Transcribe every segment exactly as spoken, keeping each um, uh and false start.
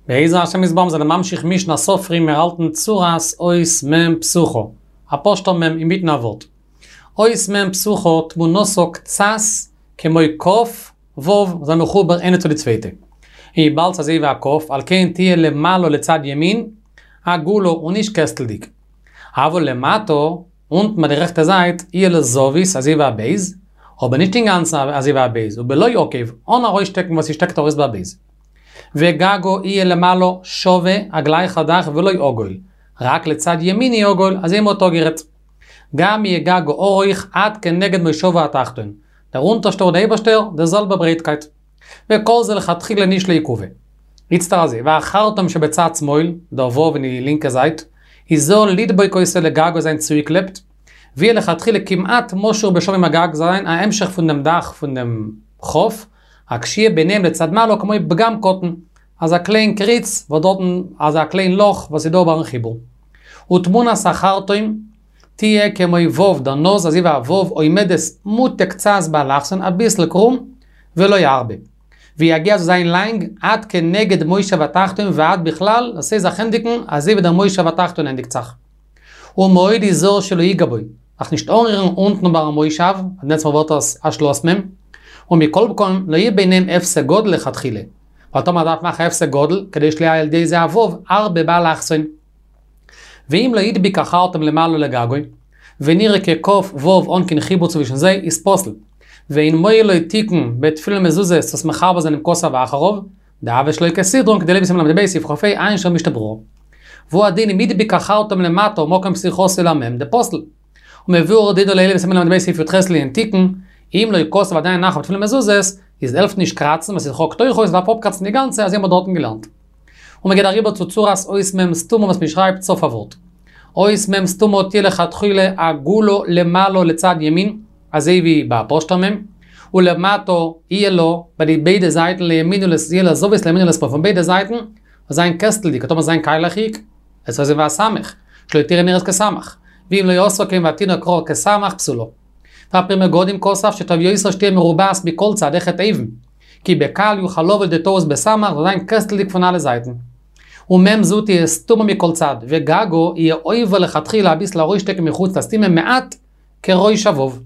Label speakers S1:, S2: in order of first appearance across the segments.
S1: Be'ezer Hashem Yisborach זה ממשיך משנה סופרים מרלטן צורס אויס מם פסוכו. הפושטו מם עם מתנעבות. אויס מם פסוכו תמונוסו קצס כמוי קוף ווב זה מחובר אין אצו לצוויתה. היא בלץ הזה והקוף על כן תהיה למעלו לצד ימין הגולו וניש קסטלדיק. אבל למטו und mit der rechte Seite ihr Sovis also war Base aber nicht den ganzen also war Base und beloy okay on a stecken was steckt da ist bei Base וגגו יהיה למעלו שווה הגלי חדך ולא אוגול. רק לצד ימיני אוגול, אז עם אותו גרת. גם יהיה גגו אוריך עד כנגד מישוב התחתון. דרונטו שטור די בשטר, דזול בברייתקייט. וכל זה לכתחיל לניש לעיכובה. יצטר הזה, ואחרתם שבצד שמאל, דרבו ונלינק הזית, איזול לידבוי כויסה לגגו זין צויקלפט, ויהיה לכתחיל כמעט מושר בשוב עם הגג זין, ההמשך פונדם דח פונדם חוף, הקשייה ביניהם לצד מעלו כמו בגם קוטן, אז הקליין קריץ ודוטן, אז הקליין לוח וסידור ברן חיבור. ותמונה סחרתוים תהיה כמו ווב דנוז, אז יבא ווב או ימדס מותק צז באלכסן, אביס לקרום ולא יערבה. ויגיע זין ליינג עד כנגד מוישה ותחתון ועד בכלל, עשה זכן דיקן, אז יבא מוישה ותחתון אין דקצח. ומועד איזור שלו יגבוי. אך נשתעוררן אונטנו בר המוישב, עד נצמר וורטס אשלוס מם, ומכל מקום לא יהיה ביניהם אפסה גודל לכתחילה. ואותו מדף מאחה אפסה גודל, כדי שלייה על ידי זה אבוב, ארבע בעל האחסון. ואם לא ידביק אחר אותם למעלו לגגוי, ונראה כקוף ווב אונקין חיבוץ ובשן זה, יספוסל. ואם מוי לא יתיקן בתפילה מזוזה, ססמחה בזה נמקוסה ואחרוב, דאב יש לו יקסידרון, כדי לביסם למדבי סיף חופי עין שם משתברו. והוא הדין אם ידביק אחר אותם למטו, מוקם פסיכוס אלמם, דפוסל. ומביאו רדידו לילה ביסם למדבי סיף יותחס לי אנטיקן, אם לא יקוס ועדיין נחם תפילים מזוזס, ist elf nicht kratzen, was ist hoch teuchois, war popkratzen die ganze, also immer dort gelernt. Und mit der Riber zu Zuras, ois mem stumo, was beschreibt, so verwort. Ois mem stumo tiele chatchile agulo lemalo lezad yemin, also wie bei Apostamem, und lemato ielo, bei die beide Seiten, leeminu les iela sovis, leeminu les von beide Seiten, sein Kästel, die katoma sein Keilachik, es war war Samach, schloitire neres kesamach, wie im lo yosro kem vatino kror kesamach psulo. והפרימי גודים כוסף שתביו ישראל שתהיה מרובס בכל צד אחד איבן. כי בקל יוכל לובל דתורס בסמך ועדיין קסטל דקפונה לזייתן. ומם זו תהיה סתומה מכל צד, וגגו יהיה אויבה לכתחיל להביס לרוי שתק מחוץ לסתימה מעט כרוי שבוב.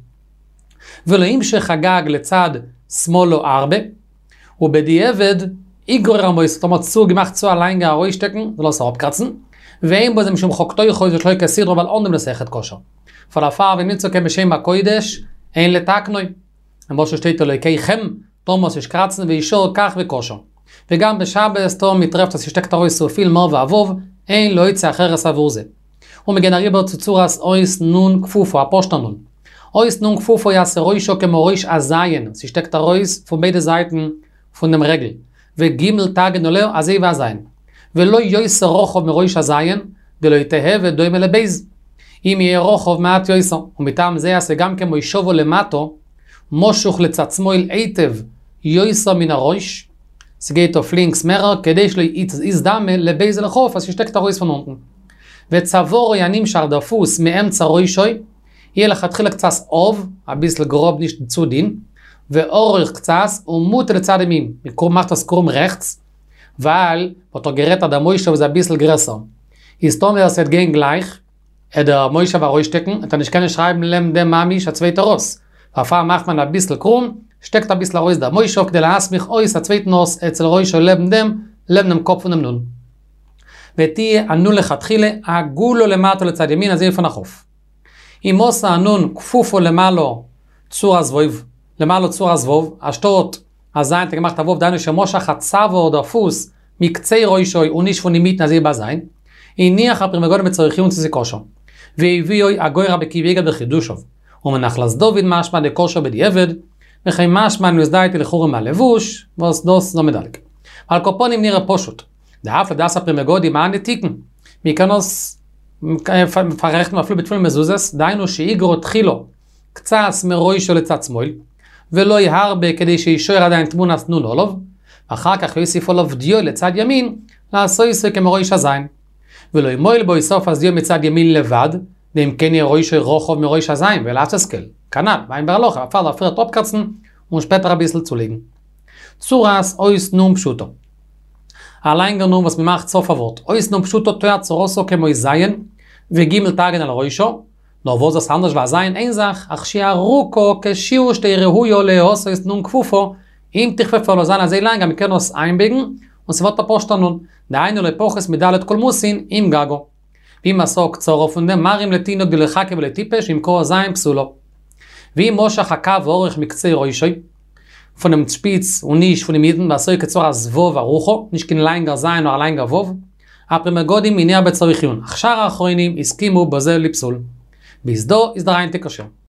S1: ולא ימשך הגג לצד שמאלו ארבע, ובדיעבד איגרר המויס, זאת אומרת סוג גמח צוע ליינגה הרוי שתקן, זה לא סרוב קרצן, ואין בו זה משום חוקתו יכול להיות שלא יקסידרו, אבל אונדם לסכת כושר. פרפר וניצוקה בשם הקוידש, אין לתקנוי. למרות ששתית לו יקייכם, תומוס יש קרצן ואישור כך וכושר. וגם בשבס תום מתרפת ששתק תרוי סופיל מור ואבוב, אין לא יצא אחר עבור זה. הוא מגן הריבר צוצורס אויס נון כפופו, הפושטנון. אויס נון כפופו יעשה רוישו כמו רויש הזיין, ששתק תרויס פון בידי זייטן פון דם רגל. וגימל תגן עולר עזי והזיין. ולא יויס רוחוב מרויש הזיין, דלא יתהב ודוימה לבייז. אם יהיה רוחוב מעט יויסו, ומטעם זה יעשה גם כמו ישובו למטו, מושוך לצד שמאל היטב יויסו מן הראש, סגייטו פלינקס מרר, כדי שלא יזדמה לבייז לחוף, אז ישתק את הרויס פנונטן. וצבורו ינמשך דפוס מאמצע רוישוי, יהיה לכתחילה קצס אוב, הביס לגרוב נשתצו דין, ואורך קצס ומות לצד ימין, מקרום מחתס קרום רחץ, ועל אותו גרט אדמוישו וזה הביס לגרסו. היסטום יעשה גן גלייך, der Moisha war Roistecken, und dann ich kann schreiben, lem dem Mamisch, der zweite Ross. Verfahren macht man ein bisschen krumm, steckt ein bisschen Rois da. Moisha, der las mich ois, der zweite Ross, etzel Roisha, lem dem, lem dem Kopf und dem Nun. ותהיה ענו לכתחילה, עגולו למטו לצד ימין, אז איפה נחוף. אם עושה ענון כפופו למעלו צור הזבוב, למעלו צור הזבוב, השתות הזין, תגמח תבוב, דיינו שמושך הצבו דפוס, מקצי רוישוי, ונישפו נימית נזיר בזין, הניח הפרימגודים בצריכים וצזיקושו. והביאוי הגוירה בקיביגה בחידושוב. ומנחלס דוד משמע דקושו בדיעבד, וכי משמע נוזדאיתי לחורם מהלבוש, וסדוס לא מדלק. על קופונים נראה פושוט. דאף לדס הפרימגודים מה נתיקן. מכנוס מפרחת אפילו בתפילים מזוזס, דיינו שאיגרו תחילו, קצס מרוישו לצד שמאל, ולא יהרבה כדי שישור עדיין תמונת נון אולוב, ואחר כך יוסיפו לו דיו לצד ימין, לעשו יסוי כמרויש הזין. ולא ימויל בו יסוף אז דיו מצד ימין לבד, ואם כן יהיה רוישו רוחוב מרויש הזין, ולאף תסכל. כנ"ל, ואין ברלוך, אפשר להפיר את אופקרצן, ומשפט רביס לצוליגן. צורס אויס נום פשוטו. Allein genommen, was man macht, so verwirrt. Ois nun pschuto toya zoroso kemoi Zayen, ve gimel tagen al roisho. No, wo das anders war sein, ein Sach, ach shia ruko, keshiu, stei rehuyo leoso ist nun kfufo, im tichfefo lozana sehr lang, am kernos einbiegen, und sie wird aposta nun, der eine lepoches medalet kolmusin im gago. Wie man sagt, zoro von dem marim letino gilechake veletipesh, im ko zayin psulo. Wie Moshe hakav orich mikzei roishoi, von dem Spitz und nicht von dem Jeden, was soll ich zwar Zvov Arucho, nicht kein Leingar sein oder Leingar Vov, aber im Godim in Yabet Zorichion. Achshar Achroinim iskimu בזה לפסול. ביסדו is der Eintik Kasher.